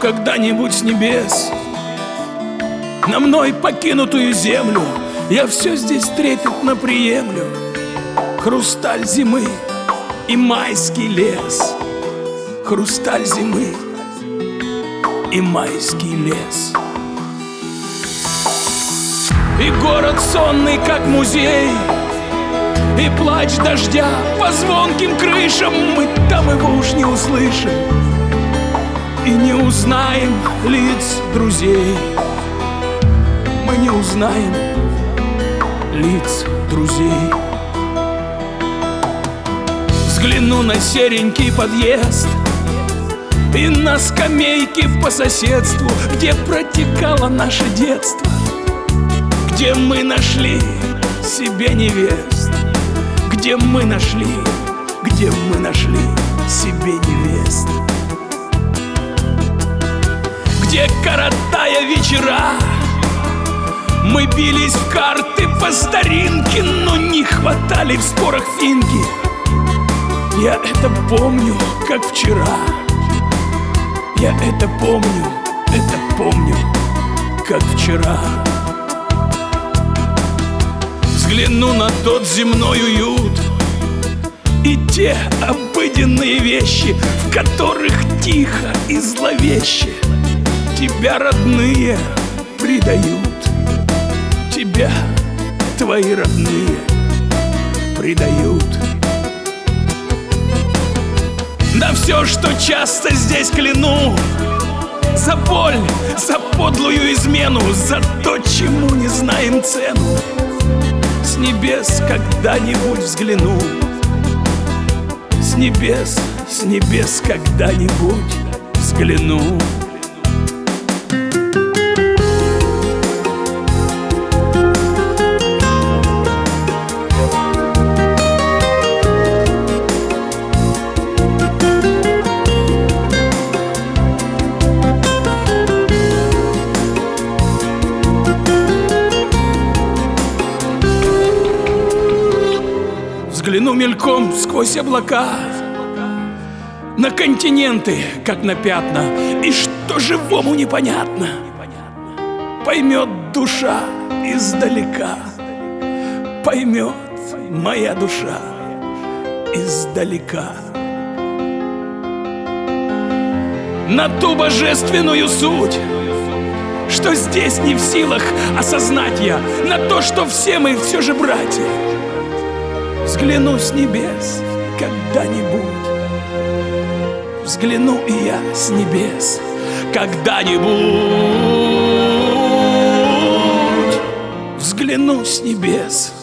когда-нибудь с небес на мной покинутую землю, я все здесь трепетно приемлю. Хрусталь зимы и майский лес, хрусталь зимы и майский лес. И город сонный, как музей, и плач дождя по звонким крышам. Мы там его уж не услышим и не узнаем лиц друзей. Мы не узнаем лиц друзей. Взгляну на серенький подъезд и на скамейки по соседству, где протекало наше детство, где мы нашли себе невест, где мы нашли себе невест, где, коротая вечера, мы бились в карты по старинке, но не хватали в спорах финки. Я это помню, как вчера. Я это помню, как вчера. Взгляну на тот земной уют и те обыденные вещи, в которых тихо и зловеще тебя родные предают. Тебя твои родные предают. Да все, что часто здесь кляну, за боль, за подлую измену, за то, чему не знаем цену, с небес когда-нибудь взгляну. С небес когда-нибудь взгляну. Взгляну мельком сквозь облака на континенты, как на пятна, и что живому непонятно, поймет душа издалека, поймет моя душа издалека. На ту божественную суть, что здесь не в силах осознать я, на то, что все мы все же братья. Взгляну с небес когда-нибудь, взгляну и я с небес когда-нибудь, взгляну с небес